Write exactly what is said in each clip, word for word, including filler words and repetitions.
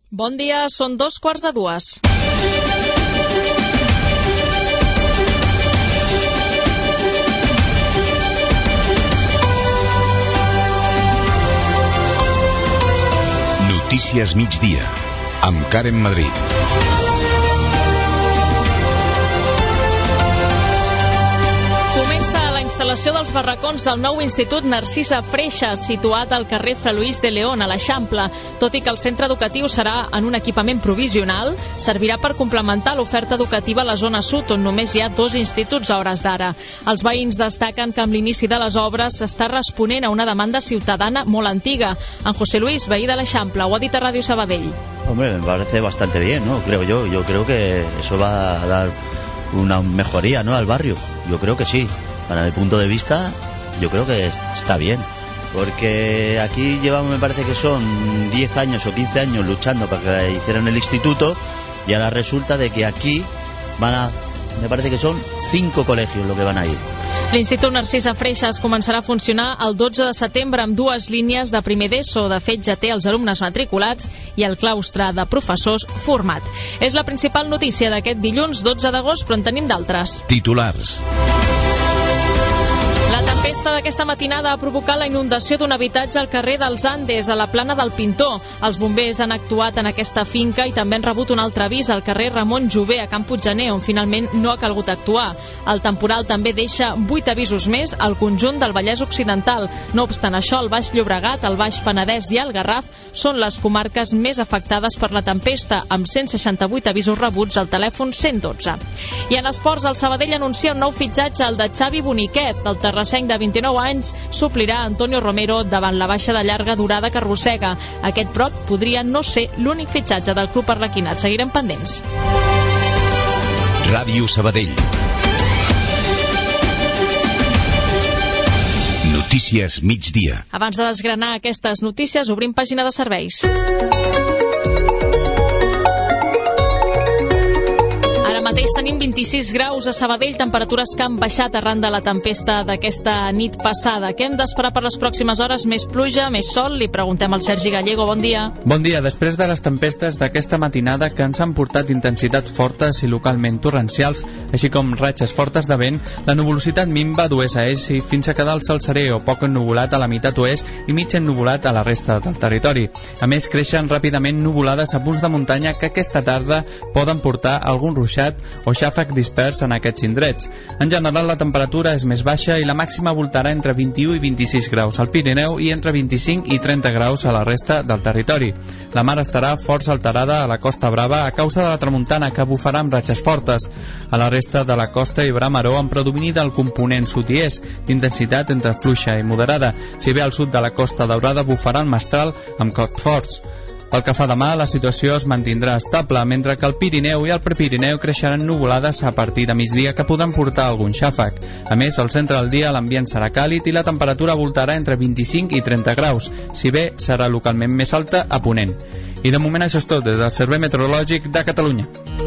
Bon dia, són dos quarts de dues. Notícies migdia, amb Karen Madrid. La instal·lació dels barracons del nou Institut Narcisa Freixas, situat al carrer Fra Luis de León, a l'Eixample. Tot i que el centre educatiu serà en un equipament provisional, servirà per complementar l'oferta educativa a la zona sud, on només hi ha dos instituts a hores d'ara. Els veïns destaquen que amb l'inici de les obres s'està responent a una demanda ciutadana molt antiga. En José Luis, veí de l'Eixample, ho ha dit a Ràdio Sabadell. Hombre, me parece bastante bien, ¿no? Creo yo. Yo creo que eso va a dar una mejoría, ¿no?, al barrio. Yo creo que sí. Para mi punto de vista, yo creo que está bien. Porque aquí llevamos, me parece que son diez años o quince años luchando para que hicieran el instituto, y ahora resulta de que aquí van a, me parece que son cinco colegios lo que van a ir. L'Institut Narcisa Freixas començarà a funcionar el dotze de setembre amb dues línies de primer d'ESO. De fet, ja té els alumnes matriculats i el claustre de professors format. És la principal notícia d'aquest dilluns dotze d'agost, però en tenim d'altres. Titulars. La tempesta d'aquesta matinada ha provocat la inundació d'un habitatge al carrer dels Andes, a la plana del Pintor. Els bombers han actuat en aquesta finca i també han rebut un altre avís al carrer Ramon Jové, a Can Puiggener, on finalment no ha calgut actuar. El temporal també deixa vuit avisos més al conjunt del Vallès Occidental. No obstant això, el Baix Llobregat, el Baix Penedès i el Garraf són les comarques més afectades per la tempesta, amb cent seixanta-vuit avisos rebuts al telèfon cent dotze. I en esports, el Sabadell anuncia un nou fitxatge, el de Xavi Boniquet. El terrassenc de vint-i-nou anys suplirà Antonio Romero davant la baixa de llarga durada que arrossega. Aquest prop podria no ser l'únic fitxatge del club arlequinat. Seguirem pendents. Ràdio Sabadell. Notícies migdia. Abans de desgranar aquestes notícies, obrim pàgina de serveis. Mateix tenim vint-i-sis graus a Sabadell, temperatures que han baixat arran de la tempesta d'aquesta nit passada. Què hem d'esperar per les pròximes hores? Més pluja, més sol? Li preguntem al Sergi Gallego. Bon dia. Bon dia. Després de les tempestes d'aquesta matinada que ens han portat intensitats fortes i localment torrencials, així com ratxes fortes de vent, la nuvolositat minva d'oest a est i fins a quedar-se al serè o poc ennuvolat a la meitat oest i mig ennuvolat a la resta del territori. A més, creixen ràpidament nuvolades a punts de muntanya que aquesta tarda poden portar algun ruixat o xàfec dispers en aquests indrets. En general, la temperatura és més baixa i la màxima voltarà entre vint-i-u i vint-i-sis graus al Pirineu i entre vint-i-cinc i trenta graus a la resta del territori. La mar estarà força alterada a la Costa Brava a causa de la tramuntana, que bufarà amb ratxes fortes. A la resta de la costa hi haurà maror amb predomini del component sud i est, d'intensitat entre fluixa i moderada. Si bé al sud de la Costa Daurada bufarà el mestral amb cops forts. Pel que fa demà, la situació es mantindrà estable, mentre que el Pirineu i el Prepirineu creixeran nuvolades a partir de migdia que poden portar algun xàfec. A més, al centre del dia l'ambient serà càlid i la temperatura voltarà entre vint-i-cinc i trenta graus, si bé serà localment més alta a ponent. I de moment això és tot des del Servei Meteorològic de Catalunya.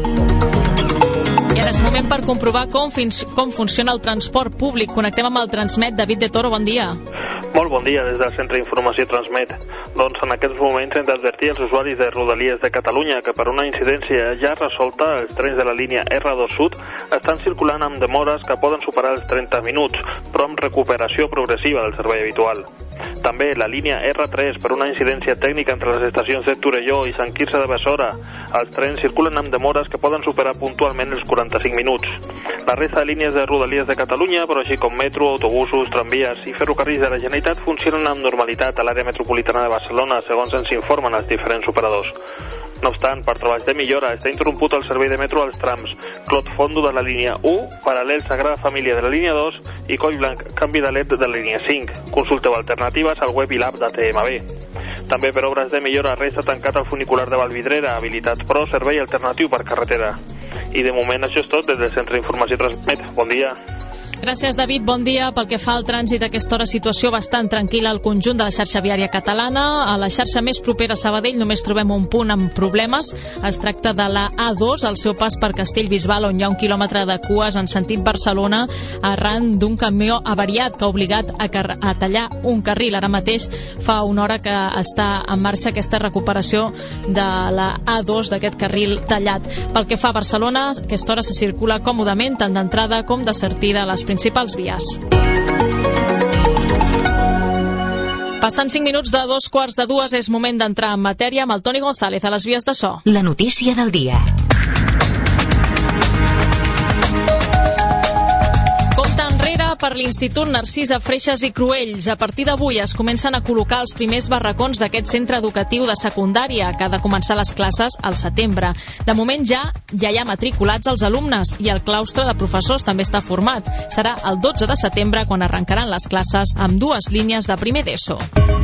I ara és moment per comprovar com, fins, com funciona el transport públic. Connectem amb el Transmet. David de Toro, bon dia. Molt bon dia des del Centre d'Informació Transmet. Doncs en aquests moments hem d'advertir els usuaris de Rodalies de Catalunya que per una incidència ja resolta els trens de la línia erra dos Sud estan circulant amb demores que poden superar els trenta minuts, però amb recuperació progressiva del servei habitual. També la línia erra tres, per una incidència tècnica entre les estacions de Torelló i Sant Quirze de Besora, els trens circulen amb demores que poden superar puntualment els quaranta-cinc minuts. La resta de línies de Rodalies de Catalunya, però així com metro, autobusos, tramvies i ferrocarrils de la Generalitat, funcionen amb normalitat a l'àrea metropolitana de Barcelona, segons ens informen els diferents operadors. No obstant, per treballs de millora, està interromput el servei de metro als trams Clot Fondo de la línia u, Paral·lel Sagrada Família de la línia dos i Coll Blanc Canvi de L E D de la línia cinc. Consulteu alternatives al web i l'app de T M B. També per obres de millora resta tancat el funicular de Vallvidrera, habilitat però servei alternatiu per carretera. I de moment això és tot des del Centre d'Informació Transmet. Bon dia. Gràcies, David. Bon dia. Pel que fa al trànsit, a aquesta hora situació bastant tranquil·la al conjunt de la xarxa viària catalana. A la xarxa més propera a Sabadell només trobem un punt amb problemes. Es tracta de la A dos, al seu pas per Castellbisbal, on hi ha un quilòmetre de cues en sentit Barcelona arran d'un camió avariat que ha obligat a, car a tallar un carril. Ara mateix fa una hora que està en marxa aquesta recuperació de la A dos, d'aquest carril tallat. Pel que fa a Barcelona, a aquesta hora se circula còmodament tant d'entrada com de sortida a les principals vies. Passant cinc minuts de dos quarts de dues és moment d'entrar en matèria amb el Toni González a les vies de so. La notícia del dia. Compte enrere per l'Institut Narcisa Freixas i Cruells. A partir d'avui es comencen a col·locar els primers barracons d'aquest centre educatiu de secundària, que ha de començar les classes al setembre. De moment ja ja hi ha matriculats els alumnes i el claustre de professors també està format. Serà el dotze de setembre quan arrencaran les classes amb dues línies de primer d'ESO.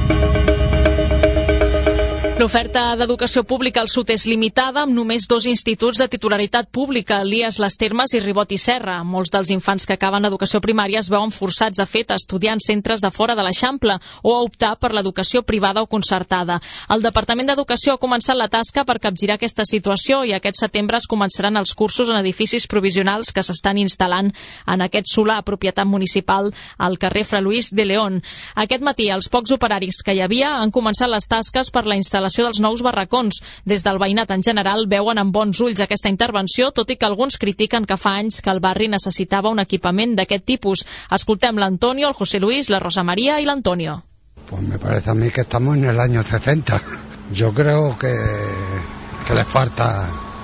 L'oferta d'educació pública al sud és limitada, amb només dos instituts de titularitat pública, Elies Les Termes i Ribot i Serra. Molts dels infants que acaben l'educació primària es veuen forçats, de fet, a estudiar en centres de fora de l'Eixample o a optar per l'educació privada o concertada. El Departament d'Educació ha començat la tasca per capgirar aquesta situació i aquest setembre es començaran els cursos en edificis provisionals que s'estan instal·lant en aquest solar propietat municipal al carrer Fra Luis de León. Aquest matí, els pocs operaris que hi havia han començat les tasques per la instal·lació dels nous barracons. Des del veïnat en general veuen amb bons ulls aquesta intervenció, tot i que alguns critiquen que fa anys que el barri necessitava un equipament d'aquest tipus. Escoltem l'Antonio, el José Luis, la Rosa María y l'Antonio. Pues me parece a mí que estamos en el año sesenta. Yo creo que, que le falta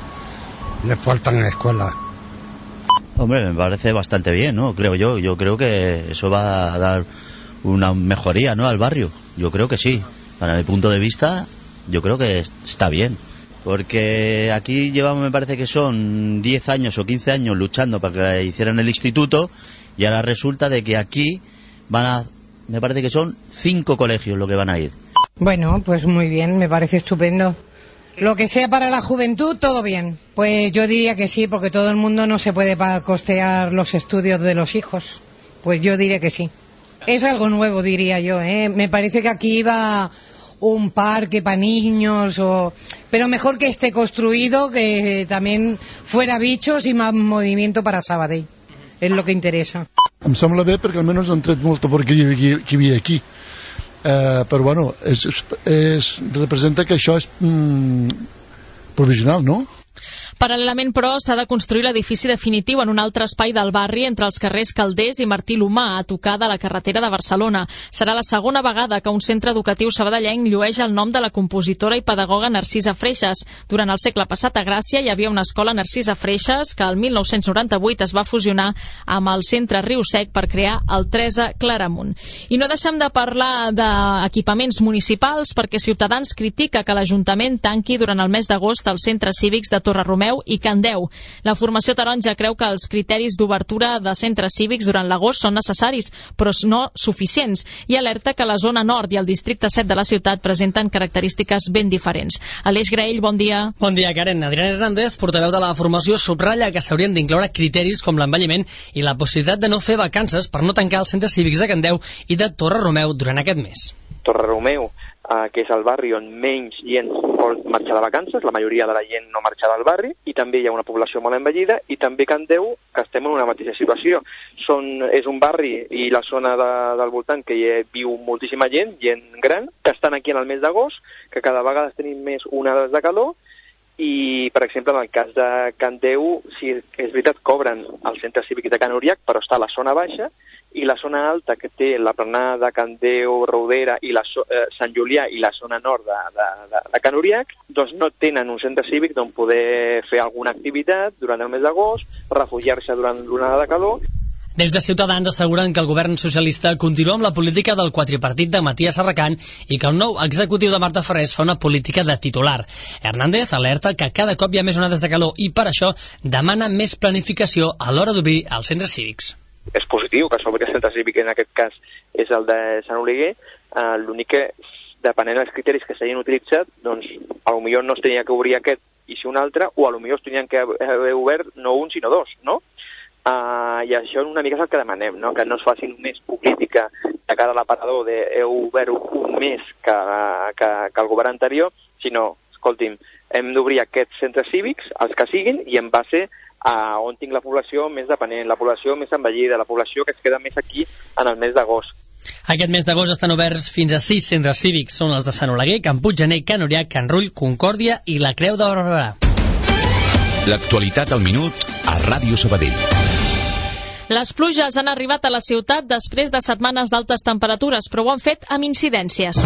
le faltan escuelas. Hombre, me parece bastante bien, ¿no? Creo yo. Yo creo que eso va a dar una mejoría, ¿no?, al barrio. Yo creo que sí. Para mi punto de vista, yo creo que está bien, porque aquí llevamos, me parece que son diez años o quince años luchando para que hicieran el instituto y ahora resulta de que aquí van a, me parece que son cinco colegios lo que van a ir. Bueno, pues muy bien, me parece estupendo. Lo que sea para la juventud, todo bien. Pues yo diría que sí, porque todo el mundo no se puede costear los estudios de los hijos. Pues yo diría que sí. Es algo nuevo, diría yo, ¿eh? Me parece que aquí iba un parque para niños, o... pero mejor que esté construido, que también fuera bichos y más movimiento para Sabadell. És el que interessa. Em sembla bé perquè almenys han tret molta porqueria que hi havia aquí. Eh, però bueno, és, és, representa que això és mm, provisional, no? Paral·lelament, però, s'ha de construir l'edifici definitiu en un altre espai del barri entre els carrers Calders i Martí Lomà, a tocar de la carretera de Barcelona. Serà la segona vegada que un centre educatiu sabadellenc llueix el nom de la compositora i pedagoga Narcisa Freixas. Durant el segle passat a Gràcia hi havia una escola Narcisa Freixas que el mil nou-cents noranta-vuit es va fusionar amb el centre Riu Sec per crear el Teresa Claramunt. I no deixem de parlar d'equipaments municipals perquè Ciutadans critica que l'Ajuntament tanqui durant el mes d'agost els centres cívics de Torredembarra i Can Deu. La formació taronja creu que els criteris d'obertura de centres cívics durant l'agost són necessaris, però no suficients, i alerta que la zona nord i el districte set de la ciutat presenten característiques ben diferents. Aleix Graell, bon dia. Bon dia, Karen. Adrián Hernández, portaveu de la formació, subratlla que s'haurien d'incloure criteris com l'envelliment i la possibilitat de no fer vacances per no tancar els centres cívics de Can Deu i de Torredembarra durant aquest mes. Torredembarra, Uh, que és el barri on menys gent pot marxar de vacances, la majoria de la gent no marxa del barri, i també hi ha una població molt envellida, i també Can Deu, que estem en una mateixa situació. Són, és un barri i la zona de, del voltant que hi viu moltíssima gent, gent gran, que estan aquí en el mes d'agost, que cada vegada tenim més onades de calor, i, per exemple, en el cas de Can Deu, sí, és veritat, cobren el centre cívic de Can Uriac, però està a la zona baixa, i la zona alta que té la planada de Can Deu, Rodera i la, eh, Sant Julià i la zona nord de, de, de, de Can Uriac, doncs no tenen un centre cívic d'on poder fer alguna activitat durant el mes d'agost, refugiar-se durant l'onada de calor. Des de Ciutadans asseguren que el govern socialista continua amb la política del quadripartit de Matías Arracant i que el nou executiu de Marta Ferrés fa una política de titular. Hernández alerta que cada cop hi ha més onades de calor i per això demana més planificació a l'hora d'obrir els centres cívics. És positiu que s'obri el centre cívic, en aquest cas és el de Sant Oleguer, uh, l'únic que, depenent dels criteris que s'hagin utilitzat, doncs potser no es tenia que obrir aquest i si un altre, o potser es tenien que haver obert no un sinó dos, no? Uh, I això una mica és el que demanem, no? Que no es faci només política de cara a l'aparador de heu obert un mes que, que, que el govern anterior, sinó, escolti'm, hem d'obrir aquests centres cívics, els que siguin, i en base a on tinc la població més dependent, la població més envellida, la població que es queda més aquí en el mes d'agost. Aquest mes d'agost estan oberts fins a sis centres cívics. Són els de Sant Oleguer, Can Puiggener, Can Orià, Can Rull, Concòrdia i la Creu de Barberà. L'actualitat al minut a Ràdio Sabadell. Les pluges han arribat a la ciutat després de setmanes d'altes temperatures, però ho han fet amb incidències.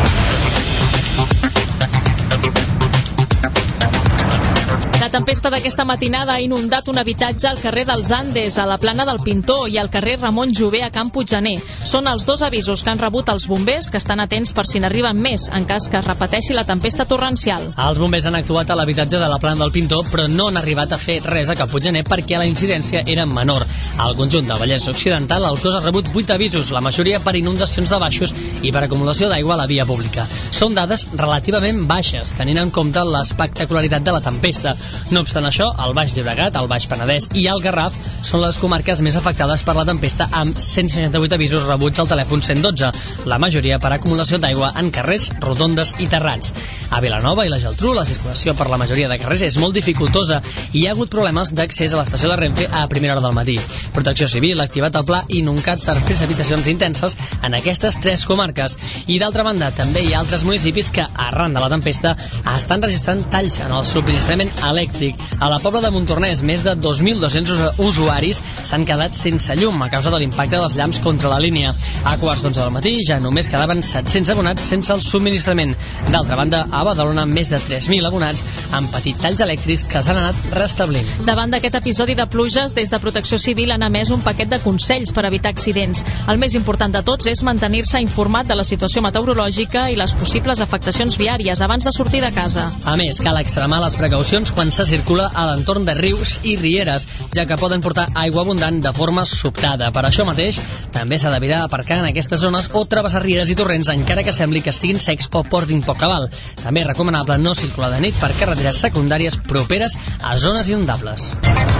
La tempesta d'aquesta matinada ha inundat un habitatge al carrer dels Andes, a la plana del Pintó, i al carrer Ramon Jové, a Can Puiggener. Són els dos avisos que han rebut els bombers, que estan atents per si n'arriben més, en cas que es repeteixi la tempesta torrencial. Els bombers han actuat a l'habitatge de la plana del Pintó, però no han arribat a fer res a Can Puiggener perquè la incidència era menor. Al conjunt del Vallès Occidental, el cos ha rebut vuit avisos, la majoria per inundacions de baixos i per acumulació d'aigua a la via pública. Són dades relativament baixes, tenint en compte l'espectacularitat de la tempesta. No obstant això, el Baix Llobregat, el Baix Penedès i el Garraf són les comarques més afectades per la tempesta, amb cent seixanta-vuit avisos rebuts al telèfon cent dotze, la majoria per acumulació d'aigua en carrers, rotondes i terrats. A Vilanova i la Geltrú, la circulació per la majoria de carrers és molt dificultosa i hi ha hagut problemes d'accés a l'estació de Renfe a primera hora del matí. Protecció Civil ha activat el pla Inuncat per precipitacions intenses en aquestes tres comarques. I d'altra banda, també hi ha altres municipis que, arran de la tempesta, estan registrant talls en el subministrament elèctric. A la Pobla de Montornès, més de dos mil dos-cents usuaris s'han quedat sense llum a causa de l'impacte dels llamps contra la línia. A quarts d'onze del matí ja només quedaven set-cents abonats sense el subministrament. D'altra banda, a Badalona, més de tres mil abonats han patit talls elèctrics que s'han anat restablint. Davant d'aquest episodi de pluges, des de Protecció Civil han emès un paquet de consells per evitar accidents. El més important de tots és mantenir-se informat de la situació meteorològica i les possibles afectacions viàries abans de sortir de casa. A més, cal extremar les precaucions quan se circula a l'entorn de rius i rieres, ja que poden portar aigua abundant de forma sobtada. Per això mateix, també s'ha d'evitar aparcar en aquestes zones o travessar rieres i torrents, encara que sembli que estiguin secs o portin poc cabal. També és recomanable no circular de nit per carreteres secundàries properes a zones inundables.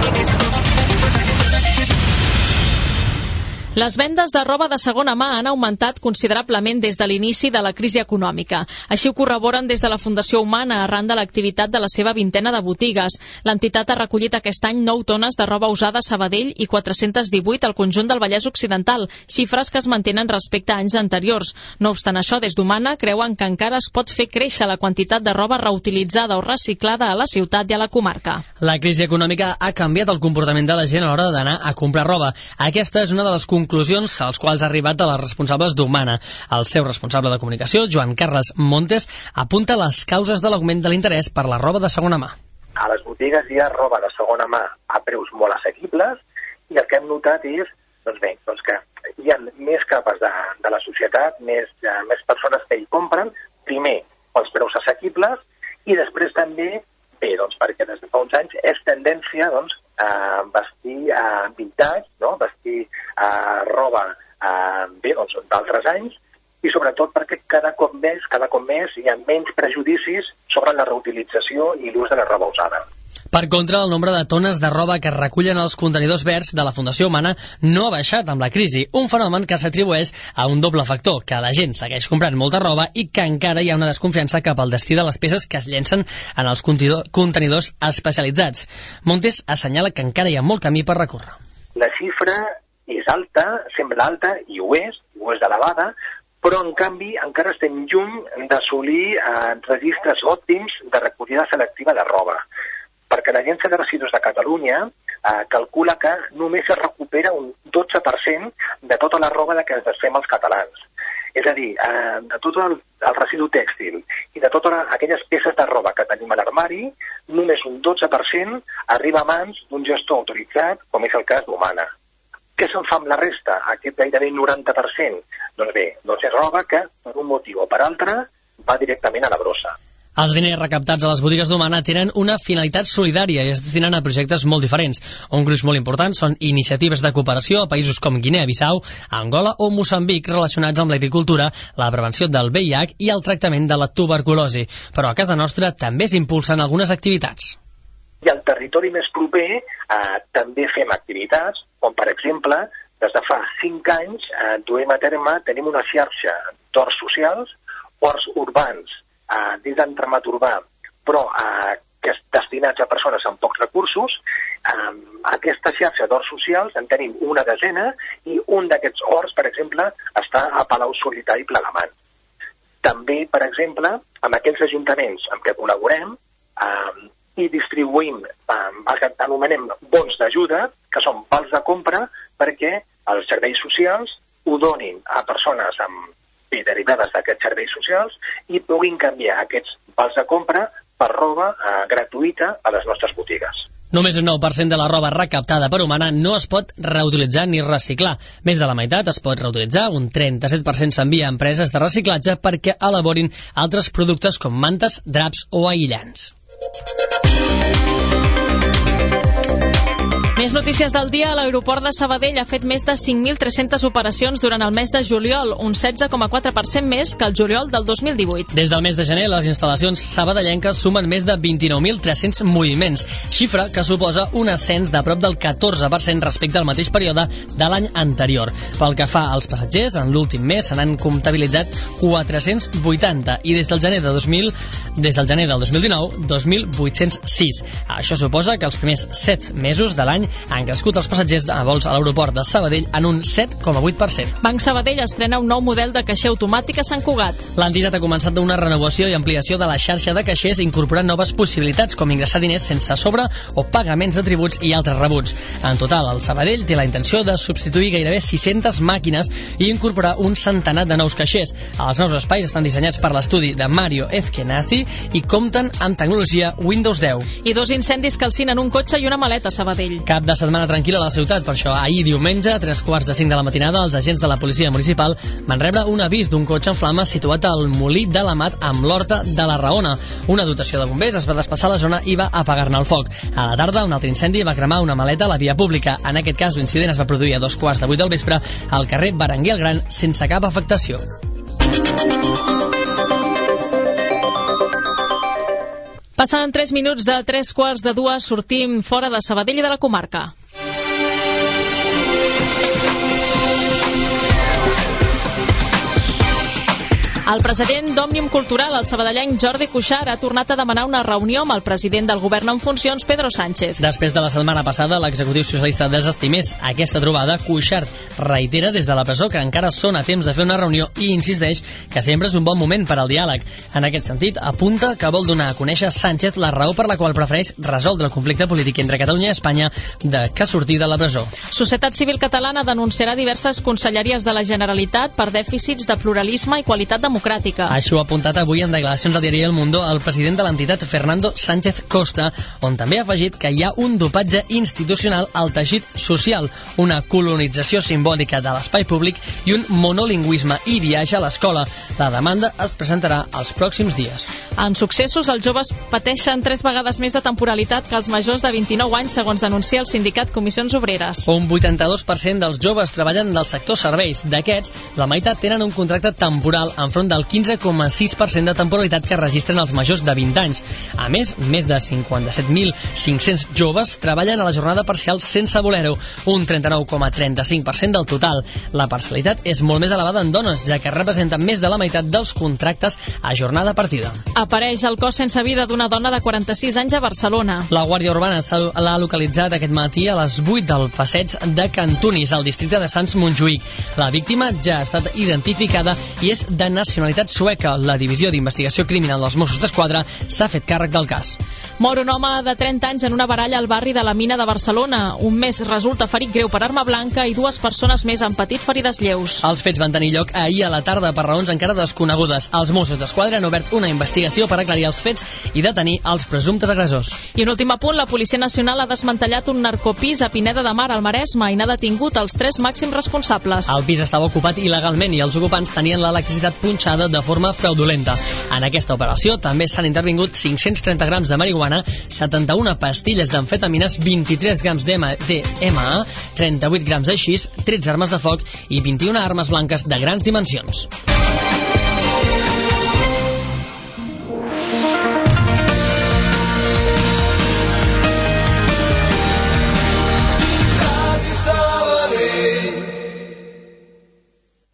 Les vendes de roba de segona mà han augmentat considerablement des de l'inici de la crisi econòmica. Així ho corroboren des de la Fundació Humana arran de l'activitat de la seva vintena de botigues. L'entitat ha recollit aquest any nou tones de roba usada a Sabadell i quatre-cents divuit al conjunt del Vallès Occidental, xifres que es mantenen respecte a anys anteriors. No obstant això, des d'Humana creuen que encara es pot fer créixer la quantitat de roba reutilitzada o reciclada a la ciutat i a la comarca. La crisi econòmica ha canviat el comportament de la gent a l'hora d'anar a comprar roba. Aquesta és una de les conclusions als quals ha arribat de les responsables d'Humana. El seu responsable de comunicació, Joan Carles Montes, apunta les causes de l'augment de l'interès per la roba de segona mà. A les botigues hi ha roba de segona mà a preus molt assequibles i el que hem notat és doncs bé, doncs que hi ha més capes de, de la societat, més, uh, més persones que hi compren, primer pels preus assequibles i després també, bé, doncs perquè des de fa uns anys és tendència doncs, a vestir uh, vintage, no? vestir uh, roba uh, bé, doncs, d'altres anys i sobretot perquè cada cop més, cada cop més hi ha menys prejudicis sobre la reutilització i l'ús de la roba usada. Per contra, el nombre de tones de roba que es recullen als contenidors verds de la Fundació Humana no ha baixat amb la crisi, un fenomen que s'atribueix a un doble factor, que la gent segueix comprant molta roba i que encara hi ha una desconfiança cap al destí de les peces que es llencen en els contenidors especialitzats. Montes assenyala que encara hi ha molt camí per recórrer. La xifra és alta, sembla alta, i ho és, i ho és elevada, però en canvi encara estem lluny d'assolir eh, registres òptims de recollida selectiva de roba, perquè l'Agència de Residus de Catalunya eh, calcula que només es recupera un dotze per cent de tota la roba de què ens desfem els catalans. És a dir, eh, de tot el, el residu tèxtil i de totes aquelles peces de roba que tenim a l'armari, només un dotze per cent arriba a mans d'un gestor autoritzat, com és el cas d'Humana. Què se'n fa amb la resta, aquest gairebé noranta per cent? Doncs bé, doncs és roba que, per un motiu o per altre, va directament a la brossa. Els diners recaptats a les botigues d'Humana tenen una finalitat solidària i es destinen a projectes molt diferents. Un gruix molt important són iniciatives de cooperació a països com Guinea-Bissau, Angola o Moçambic relacionats amb l'agricultura, la prevenció del V I H i el tractament de la tuberculosi. Però a casa nostra també s'impulsen algunes activitats. I al territori més proper eh, també fem activitats, on, per exemple, des de fa cinc anys eh, duem a terme, tenim una xarxa d'horts socials, horts urbans eh, dins d'entramat urbà, però eh, que és destinats a persones amb pocs recursos. Eh, aquesta xarxa d'horts socials en tenim una desena i un d'aquests horts, per exemple, està a Palau-solità i Plegamans. També, per exemple, amb aquells ajuntaments amb què col·laborem eh, i distribuïm eh, el que anomenem bons d'ajuda, que són vals de compra, perquè els serveis socials ho donin a persones amb i derivades d'aquests serveis socials i puguin canviar aquests vals de compra per roba eh, gratuïta a les nostres botigues. Només un nou per cent de la roba recaptada per Humana no es pot reutilitzar ni reciclar. Més de la meitat es pot reutilitzar, un trenta-set per cent s'envia a empreses de reciclatge perquè elaborin altres productes com mantes, draps o aïllants. Més notícies del dia. L'aeroport de Sabadell ha fet més de cinc mil tres-centes operacions durant el mes de juliol, un setze coma quatre per cent més que el juliol del dos mil divuit. Des del mes de gener, les instal·lacions sabadellenques sumen més de vint-i-nou mil tres-cents moviments, xifra que suposa un ascens de prop del catorze per cent respecte al mateix període de l'any anterior. Pel que fa als passatgers, en l'últim mes se n'han comptabilitzat quatre-cents vuitanta i des del gener de dos mil, des del gener del dos mil dinou, dos mil vuit-cents sis. Això suposa que els primers set mesos de l'any han crescut els passatgers a vols a l'aeroport de Sabadell en un set coma vuit per cent. Banc Sabadell estrena un nou model de caixer automàtic a Sant Cugat. L'entitat ha començat una renovació i ampliació de la xarxa de caixers incorporant noves possibilitats com ingressar diners sense sobre o pagaments de tributs i altres rebuts. En total, el Sabadell té la intenció de substituir gairebé sis-centes màquines i incorporar un centenar de nous caixers. Els nous espais estan dissenyats per l'estudi de Mario Ezkenazi i compten amb tecnologia Windows deu. I dos incendis calcinen un cotxe i una maleta a Sabadell. Cap de setmana tranquil·la a la ciutat, per això ahir diumenge, a tres quarts de cinc de la matinada, els agents de la policia municipal van rebre un avís d'un cotxe en flames situat al Molí de l'Amat amb l'Horta de la Raona. Una dotació de bombers es va desplaçar a la zona i va apagar-ne el foc. A la tarda, un altre incendi va cremar una maleta a la via pública. En aquest cas, l'incident es va produir a dos quarts de vuit del vespre al carrer Berenguer el Gran sense cap afectació. Passant tres minuts de tres quarts de dues, sortim fora de Sabadell i de la comarca. El president d'Òmnium Cultural, el sabadellenc Jordi Cuixart, ha tornat a demanar una reunió amb el president del govern en funcions, Pedro Sánchez. Després de la setmana passada, l'executiu socialista desestimés aquesta trobada, Cuixart reitera des de la presó que encara són a temps de fer una reunió i insisteix que sempre és un bon moment per al diàleg. En aquest sentit, apunta que vol donar a conèixer a Sánchez la raó per la qual prefereix resoldre el conflicte polític entre Catalunya i Espanya de que sortir de la presó. Societat Civil Catalana denunciarà diverses conselleries de la Generalitat per dèficits de pluralisme i qualitat democràtica. Això ha apuntat avui en declaracions al diari El Mundo el president de l'entitat, Fernando Sánchez Costa, on també ha afegit que hi ha un dopatge institucional al teixit social, una colonització simbòlica de l'espai públic i un monolingüisme i viatge a l'escola. La demanda es presentarà els pròxims dies. En successos, els joves pateixen tres vegades més de temporalitat que els majors de vint-i-nou anys, segons denuncia el sindicat Comissions Obreres. Un vuitanta-dos per cent dels joves treballen del sector serveis. D'aquests, la meitat tenen un contracte temporal enfront del quinze coma sis per cent de temporalitat que registren els majors de vint anys. A més, més de cinquanta-set mil cinc-cents joves treballen a la jornada parcial sense voler-ho, un trenta-nou coma trenta-cinc per cent del total. La parcialitat és molt més elevada en dones, ja que representen més de la meitat dels contractes a jornada partida. Apareix el cos sense vida d'una dona de quaranta-sis anys a Barcelona. La Guàrdia Urbana l'ha localitzat aquest matí a les vuit del passeig de Cantunis, al districte de Sants Montjuïc. La víctima ja ha estat identificada i és de nacionalitat sueca. La divisió d'investigació criminal dels Mossos d'Esquadra s'ha fet càrrec del cas. Mor un home de trenta anys en una baralla al barri de la Mina de Barcelona. Un més resulta ferit greu per arma blanca i dues persones més han patit ferides lleus. Els fets van tenir lloc ahir a la tarda per raons encara desconegudes. Els Mossos d'Esquadra han obert una investigació per aclarir els fets i detenir els presumptes agressors. I un últim apunt, la Policia Nacional ha desmantellat un narcopís a Pineda de Mar, al Maresme, i n'ha detingut els tres màxims responsables. El pis estava ocupat il·legalment i els ocupants tenien l'electricitat punxada de forma fraudulenta. En aquesta operació també s'han intervingut cinc-cents trenta grams de marihuana, setanta-una pastilles d'amfetamines, vint-i-tres grams d'M A, trenta-vuit grams de xis, tretze armes de foc i vint-i-una armes blanques de grans dimensions. Radio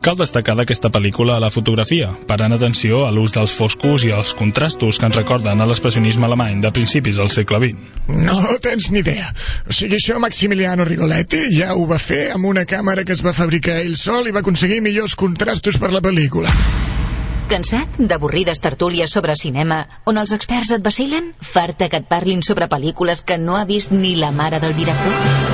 Cal destacar d'aquesta pel·lícula la fotografia, parant atenció a l'ús dels foscos i els contrastos que ens recorden a l'expressionisme alemany de principis del segle vint. No tens ni idea. O sigui, això Maximiliano Rigoletti ja ho va fer amb una càmera que es va fabricar ell sol i va aconseguir millors contrastos per la pel·lícula. Cansat d'avorrides tertúlies sobre cinema on els experts et vacilen? Farta que et parlin sobre pel·lícules que no ha vist ni la mare del director?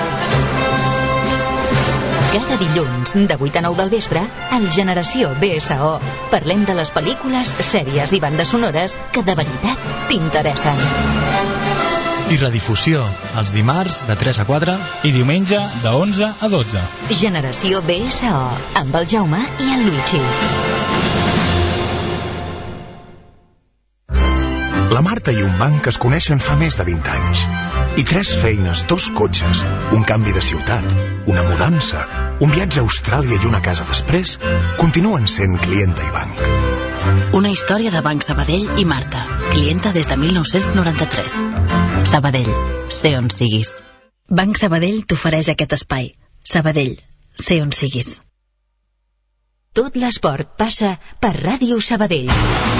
Cada dilluns, de vuit a nou del vespre, al Generació B S O, parlem de les pel·lícules, sèries i bandes sonores que de veritat t'interessen. I redifusió, els dimarts de tres a quatre i diumenge de onze a dotze. Generació B S O, amb el Jaume i el Luigi. La Marta i un banc es coneixen fa més de vint anys. I tres feines, dos cotxes, un canvi de ciutat, una mudança, un viatge a Austràlia i una casa després, continuen sent clienta i banc. Una història de Banc Sabadell i Marta, clienta des de mil nou-cents noranta-tres. Sabadell, sé on siguis. Banc Sabadell t'ofereix aquest espai. Sabadell, sé on siguis. Tot l'esport passa per Ràdio Sabadell.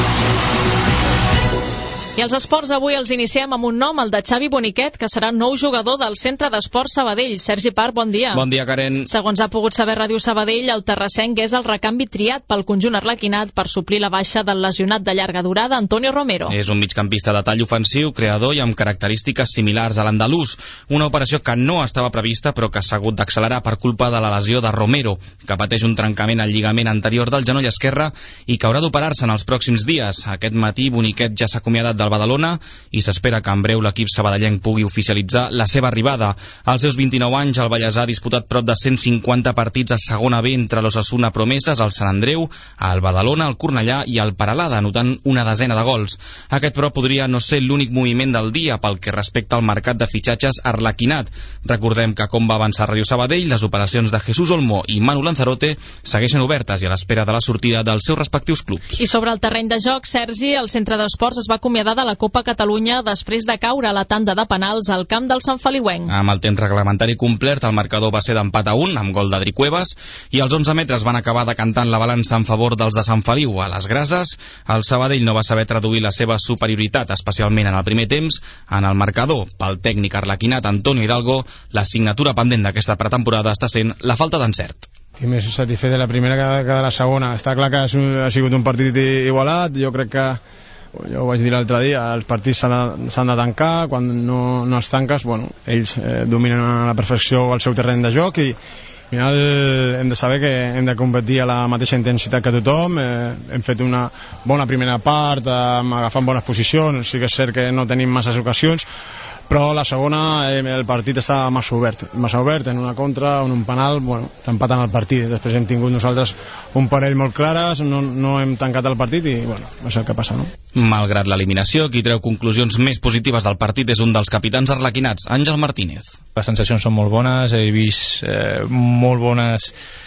I els esports avui els iniciem amb un nom, el de Xavi Boniquet, que serà nou jugador del Centre d'Esports Sabadell. Sergi Parc, bon dia. Bon dia, Karen. Segons ha pogut saber Ràdio Sabadell, el terrassenc és el recanvi triat pel conjunt arlequinat per suplir la baixa del lesionat de llarga durada, Antonio Romero. És un migcampista de tall ofensiu, creador i amb característiques similars a l'andalús. Una operació que no estava prevista però que s'ha hagut d'accelerar per culpa de la lesió de Romero, que pateix un trencament al lligament anterior del genoll esquerre i que haurà d'operar-se en els pròxims dies. Aquest matí Boniquet ja s'ha acomiadat del Badalona i s'espera que en breu l'equip sabadellenc pugui oficialitzar la seva arribada. Als seus vint-i-nou anys, el Vallèsà ha disputat prop de cent cinquanta partits a segona B entre l'Osasuna Promeses, el Sant Andreu, el Badalona, el Cornellà i el Peralada, anotant una desena de gols. Aquest, però, podria no ser l'únic moviment del dia pel que respecta al mercat de fitxatges arlequinat. Recordem que, com va avançar Ràdio Sabadell, les operacions de Jesús Olmo i Manu Lanzarote segueixen obertes i a l'espera de la sortida dels seus respectius clubs. I sobre el terreny de joc, Sergi, el Centre d'Esports es va acomiadar de la Copa Catalunya després de caure a la tanda de penals al camp del Sant Feliuenc. Amb el temps reglamentari complert, el marcador va ser d'empat a un, amb gol d'Adri Cuevas, i els onze metres van acabar decantant la balança en favor dels de Sant Feliu. A les Grases, el Sabadell no va saber traduir la seva superioritat, especialment en el primer temps, en el marcador. Pel tècnic arlequinat Antonio Hidalgo, la signatura pendent d'aquesta pretemporada està sent la falta d'encert. Estic més satisfet de la primera que de la segona. Està clar que ha sigut un partit igualat. Jo crec que, jo ho vaig dir l'altre dia, els partits s'han de, de tancar. Quan no, no els tanques, bueno, ells eh, dominen a la perfecció el seu terreny de joc i al final hem de saber que hem de competir a la mateixa intensitat que tothom. Eh, hem fet una bona primera part, eh, agafant bones posicions. Sí que és cert que no tenim masses ocasions, però la segona eh, el partit està massa obert massa obert, en una contra, en un penal, bueno, t'empaten el partit. Després hem tingut nosaltres un parell molt clares, no, no hem tancat el partit i, bueno, no sé el que passa, no? Malgrat l'eliminació, qui treu conclusions més positives del partit és un dels capitans arlequinats, Àngel Martínez. Les sensacions són molt bones, he vist eh, molt bones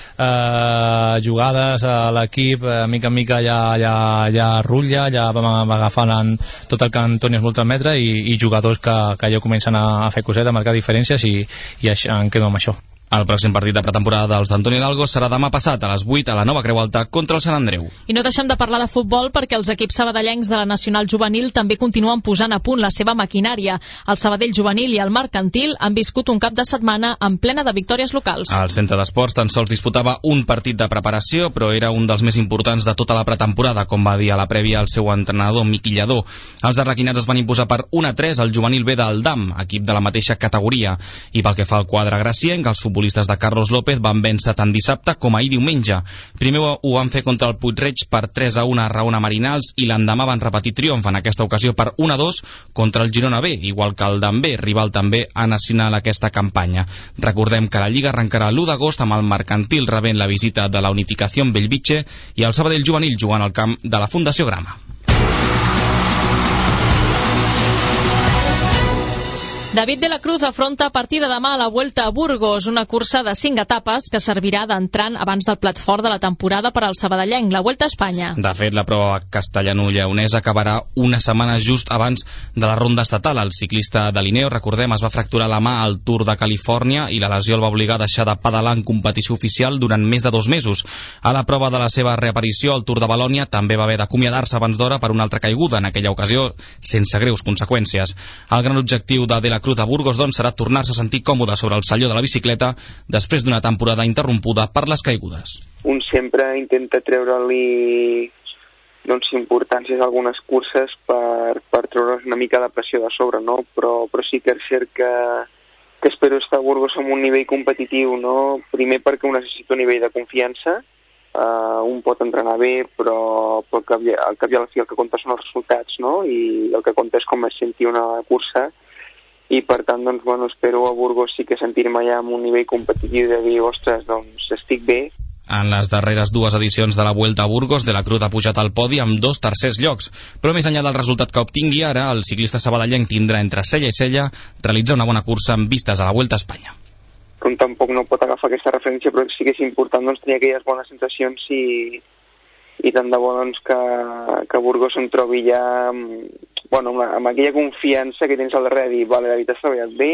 eh, jugades a l'equip, a mica en mica ja, ja, ja rutlla, ja vam agafant tot el que Antoni es vol transmetre i, i jugadors que, que ja comencen a, a fer coset, a marcar diferències i, i això, em quedo amb això. El pròxim partit de pretemporada dels d'Antoni Hidalgo serà demà passat a les vuit a la Nova Creu Alta contra el Sant Andreu. I no deixem de parlar de futbol perquè els equips sabadellencs de la Nacional Juvenil també continuen posant a punt la seva maquinària. El Sabadell Juvenil i el Mercantil han viscut un cap de setmana en plena de victòries locals. El Centre d'Esports tan sols disputava un partit de preparació, però era un dels més importants de tota la pretemporada, com va dir a la prèvia el seu entrenador Miqui Lladó. Els arlequinats es van imposar per un a tres al Juvenil B del D A M, equip de la mateixa categoria. I pel que fa al quadre gracienc, els futbolistes de Carlos López van vèncer tant dissabte com ahir diumenge. Primer ho van fer contra el Puig-reig per tres a un a Raona Marinals i l'endemà van repetir triomf, en aquesta ocasió per un a dos contra el Girona B, igual que el D A M B, rival també a Nacional aquesta campanya. Recordem que la Lliga arrencarà l'u d'agost amb el Mercantil rebent la visita de la Unificació Bellvitge i el Sabadell Juvenil jugant al camp de la Fundació Grama. David de la Cruz afronta a partir de demà la Vuelta a Burgos, una cursa de cinc etapes que servirà d'entrant abans del plat fort de la temporada per al sabadellenc, la Vuelta a Espanya. De fet, la prova castellano-lleonesa acabarà una setmana just abans de la ronda estatal. El ciclista de Lineo, recordem, es va fracturar la mà al Tour de Califòrnia i la lesió el va obligar a deixar de pedalar en competició oficial durant més de dos mesos. A la prova de la seva reaparició, al Tour de Valònia, també va haver d'acomiadar-se abans d'hora per una altra caiguda, en aquella ocasió sense greus conseqüències. El gran objectiu de De la Cruz a Burgos, doncs, serà tornar-se a sentir còmode sobre el salló de la bicicleta després d'una temporada interrompuda per les caigudes. Un sempre intenta treure-li doncs, importàncies a algunes curses per, per treure's una mica de pressió de sobre, no? Però, però sí que és cert que, que espero estar a Burgos amb un nivell competitiu, no? Primer perquè ho necessito un nivell de confiança, uh, un pot entrenar bé, però, però al cap i a la fi el que compta són els resultats, no? I el que compta és com es senti una cursa, i per tant, doncs, bueno, espero a Burgos sí que sentir-me ja amb un nivell competitiu de dir, ostres, doncs estic bé. En les darreres dues edicions de la Vuelta a Burgos, De la Cruz ha pujat al podi amb dos tercers llocs, però més enllà del resultat que obtingui ara, el ciclista sabadellenc tindrà entre cella i cella realitzar una bona cursa amb vistes a la Vuelta a Espanya. Com tampoc no pot agafar aquesta referència, però sí que és important doncs, tenir aquelles bones sensacions i, i tant de bo doncs, que, que Burgos em trobi ja amb, bueno, amb, amb aquella confiança que tens al darrere de dir, vale, David, has treballat bé,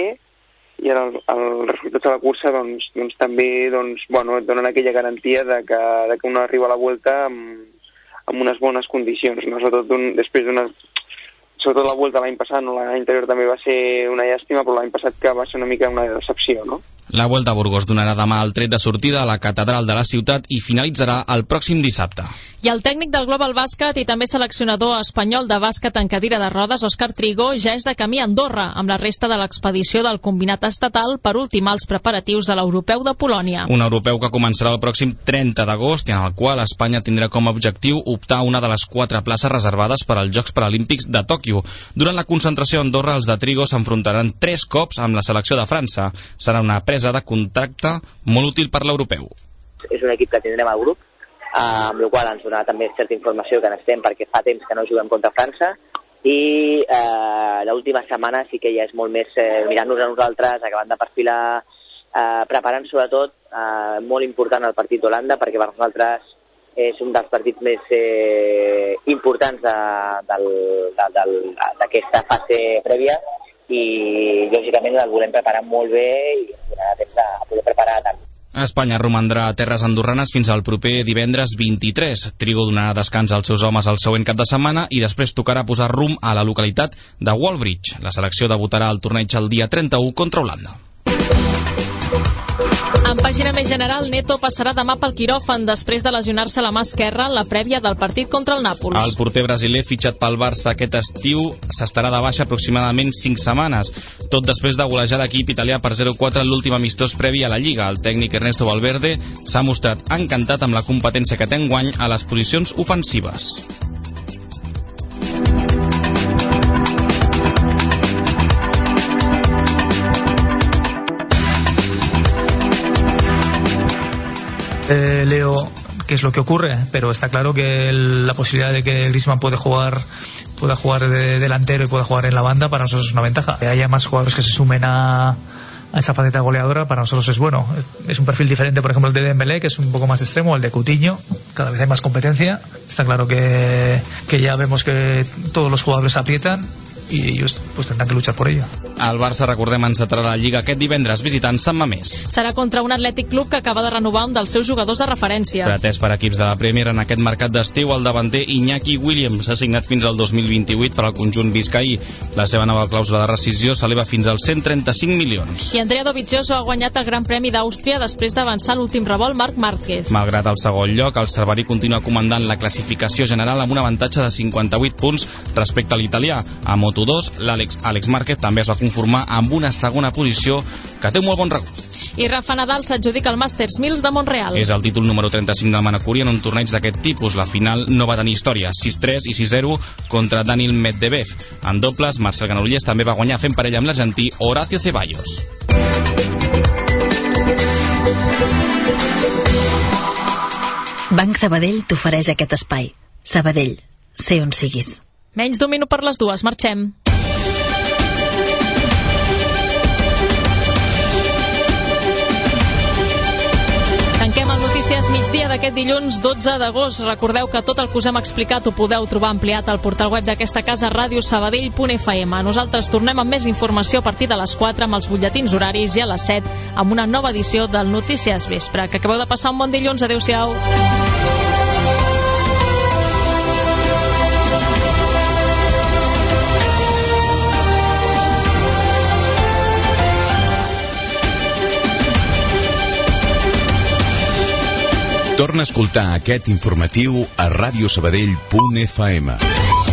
i ara el, el resultat de la cursa doncs, doncs també doncs, bueno, et donen aquella garantia de que, de que un arriba a la Vuelta amb, amb unes bones condicions, no? Sobretot un, després d'una... Sobretot la Vuelta l'any passat, no? L'any anterior també va ser una llàstima, però l'any passat que va ser una mica una decepció, no? La Vuelta a Burgos donarà demà el tret de sortida a la catedral de la ciutat i finalitzarà el pròxim dissabte. I el tècnic del Global Bàsquet i també seleccionador espanyol de bàsquet en cadira de rodes, Òscar Trigo, ja és de camí a Andorra, amb la resta de l'expedició del combinat estatal per ultimar els preparatius de l'Europeu de Polònia. Un europeu que començarà el pròxim trenta d'agost i en el qual Espanya tindrà com a objectiu optar a una de les quatre places reservades per als Jocs Paralímpics de Tòquio. Durant la concentració a Andorra, els de Trigo s'enfrontaran tres cops amb la selecció de França. Serà una presa de contacte molt útil per l'europeu. És un equip que tindrem al grup, amb la qual ens donarà també certa informació que n'estem perquè fa temps que no juguem contra França, i eh, l'última setmana sí que ja és molt més eh, mirant-nos a nosaltres, acabant de perfilar, eh, preparant sobretot eh, molt important el partit d'Holanda, perquè per nosaltres és un dels partits més eh, importants d'aquesta fase prèvia, i lògicament el volem preparar molt bé i ens donarà temps de poder preparar tant. Espanya romandrà a terres andorranes fins al proper divendres vint-i-tres. Trigo donarà descans als seus homes el següent cap de setmana i després tocarà posar rumb a la localitat de Wallbridge. La selecció debutarà al torneig el dia trenta-u contra Holanda. En pàgina més general, Neto passarà demà pel quiròfan després de lesionar-se la mà esquerra en la prèvia del partit contra el Nàpols. El porter brasiler fitxat pel Barça aquest estiu s'estarà de baixa aproximadament cinc setmanes, tot després de golejar l'equip italià per zero quatre en l'últim amistós previ a la Lliga. El tècnic Ernesto Valverde s'ha mostrat encantat amb la competència que té enguany a les posicions ofensives. Eh, Leo qué es lo que ocurre, pero está claro que el, la posibilidad de que Griezmann puede jugar pueda jugar de delantero y pueda jugar en la banda para nosotros es una ventaja. Que haya más jugadores que se sumen a, a esa faceta goleadora para nosotros es bueno. Es un perfil diferente, por ejemplo, el de Dembélé, que es un poco más extremo, el de Coutinho. Cada vez hay más competencia. Está claro que, que ya vemos que todos los jugadores aprietan i ells pues, tindran que luchar por ello. El Barça, recordem, encetarà la Lliga aquest divendres visitant Sant Mamés. Serà contra un Atlètic Club que acaba de renovar un dels seus jugadors de referència. Pretès per equips de la Premier en aquest mercat d'estiu, el davanter Iñaki Williams s'ha signat fins al dos mil vint-i-vuit per al conjunt biscaí. La seva nova clàusula de rescisió s'eleva fins als cent trenta-cinc milions. I Andrea Dovizioso ha guanyat el Gran Premi d'Àustria després d'avançar l'últim revolt Marc Márquez. Malgrat el segon lloc, el cerverí continua comandant la classificació general amb un avantatge de cinquanta-vuit punts respecte a l'italià. A Moto dos, l'Àlex Àlex Márquez també es va conformar amb una segona posició que té un molt bon regust. I Rafa Nadal s'adjudica el Masters mil de Montreal. És el títol número trenta-cinc del Manacuri en un torneig d'aquest tipus. La final no va tenir història, sis tres i sis zero contra Daniil Medvedev. En dobles, Marcel Granollers també va guanyar fent parella amb l'argentí Horacio Ceballos. Banc Sabadell t'ofereix aquest espai. Sabadell, sé on siguis. Menys d'un minut per les dues, marxem. Tanquem el Notícies Migdia d'aquest dilluns dotze d'agost. Recordeu que tot el que us hem explicat ho podeu trobar ampliat al portal web d'aquesta casa, radio sabadell punt f m. Nosaltres tornem amb més informació a partir de les quatre amb els butlletins horaris i a les set amb una nova edició del Notícies Vespre. Que acabeu de passar un bon dilluns. Adéu-siau. Torna a escoltar aquest informatiu a radio sabadell punt f m.